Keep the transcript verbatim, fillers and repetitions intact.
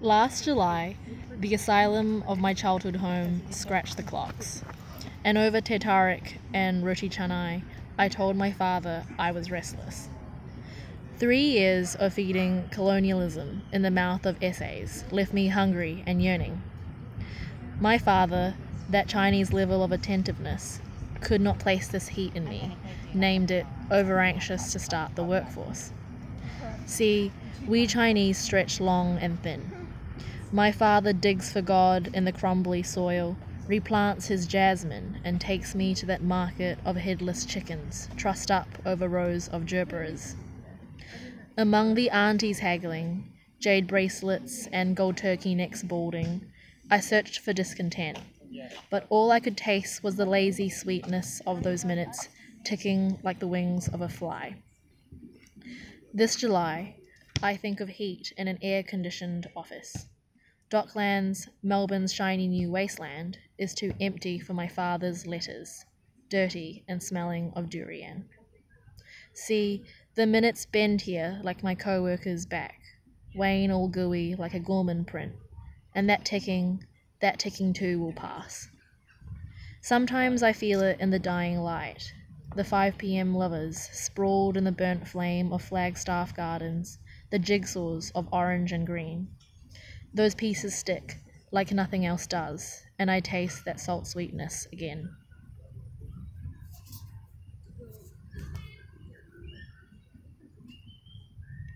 Last July, the asylum of my childhood home scratched the clocks, and over Tetarik and Roti Canai, I told my father I was restless. Three years of feeding colonialism in the mouth of essays left me hungry and yearning. My father, that Chinese level of attentiveness, could not place this heat in me, named it over-anxious to start the workforce. See, we Chinese stretch long and thin. My father digs for God in the crumbly soil, replants his jasmine, and takes me to that market of headless chickens, trussed up over rows of gerberas. Among the aunties haggling, jade bracelets and gold turkey necks balding, I searched for discontent, but all I could taste was the lazy sweetness of those minutes, ticking like the wings of a fly. This July, I think of heat in an air-conditioned office. Docklands, Melbourne's shiny new wasteland, is too empty for my father's letters, dirty and smelling of durian. See, the minutes bend here like my co-worker's back, wane all gooey like a Gorman print, and that ticking, that ticking too will pass. Sometimes I feel it in the dying light, the five p.m. lovers sprawled in the burnt flame of Flagstaff Gardens, the jigsaws of orange and green. Those pieces stick, like nothing else does, and I taste that salt sweetness again.